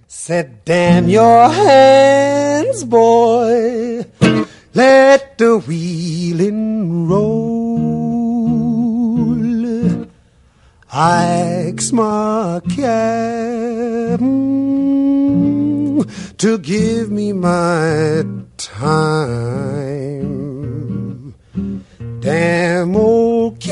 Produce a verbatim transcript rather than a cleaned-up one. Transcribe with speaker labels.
Speaker 1: Said, damn your hands, boy, let the wheelin' roll. I ask my captain to give me my time. Damn old